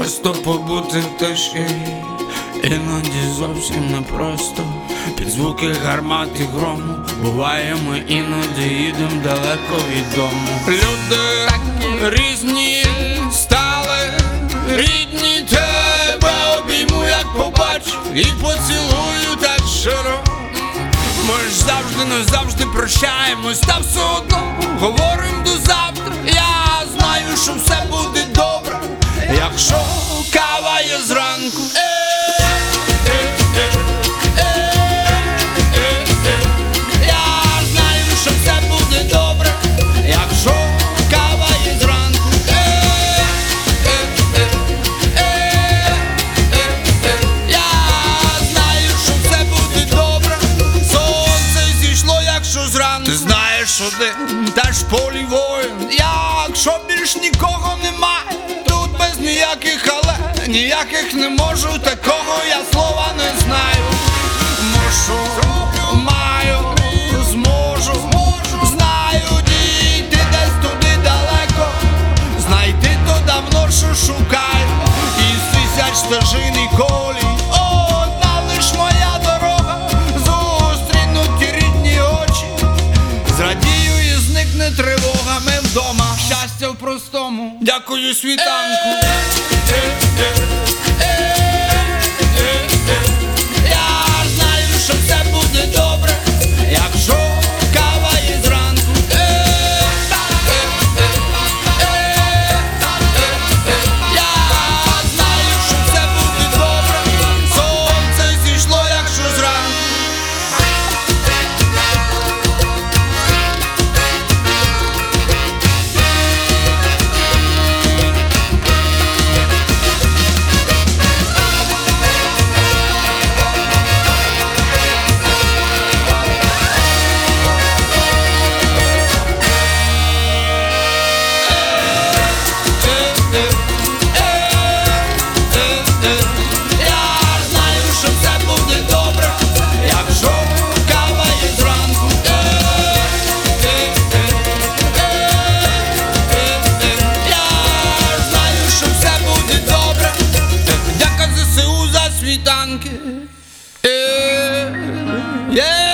Просто побути в тиші, іноді зовсім непросто. Під звуки гармат і грому буває, ми іноді їдем далеко від дому. Люди різні стали, рідні, тебе обійму, як побачу, і поцілую так щиро. Ми ж завжди, не завжди прощаємось, та все одно говорим до завтра. Я знаю, що все буде добре, якщо кава є зранку. Я знаю, що все буде добре, якщо кава є зранку. Я знаю, що все буде добре, сонце зійшло, якщо зранку. Ти знаєш один, теж в полі воїн. Якщо більш нікого немає, тут без ніяких але, ніяких не можу, такого я слова не знаю. Мушу, маю, зможу, знаю, дійти десь туди далеко, знайти то давно, що шукаю, із тисяч стежин і колій. Одна лиш моя дорога, зустрінуть ті рідні очі, зрадію і зникне тривога. Ми вдома, щастя в простому, дякую світанку. Я знаю, що все буде добре, якщо кава є зранку. Я знаю, що все буде добре, сонце зійшло, якщо зранку. Світанки. Yeah.